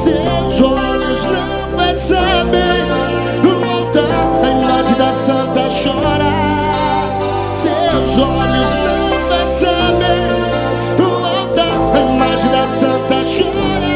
Seus olhos não percebem, no altar a imagem da santa chora. Seus olhos não percebem, no altar a imagem da santa chora.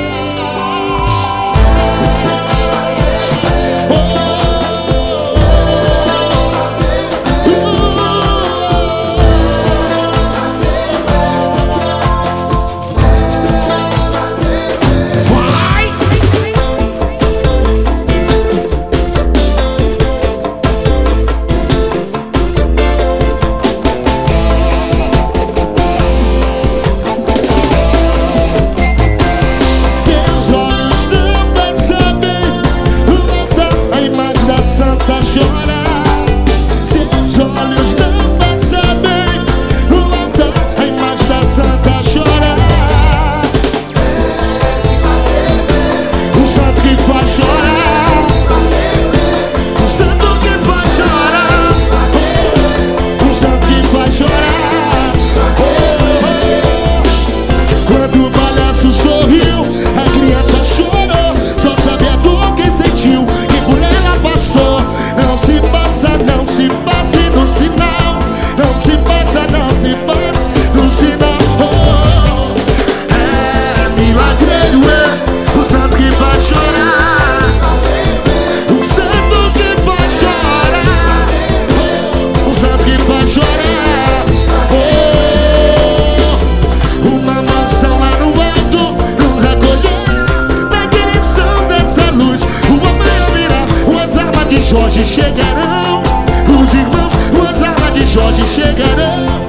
Quando o palhaço sorriu, a criança chorou. Só sabe a dor que sentiu, que por ela passou. Não se passa, não se passe no sinal. Não se passa, não se passe no sinal. É milagreiro, é o santo que faz chorar. O santo que faz chorar. O santo que faz chorar. Jorge chegarão, os irmãos, as armas de Jorge chegarão.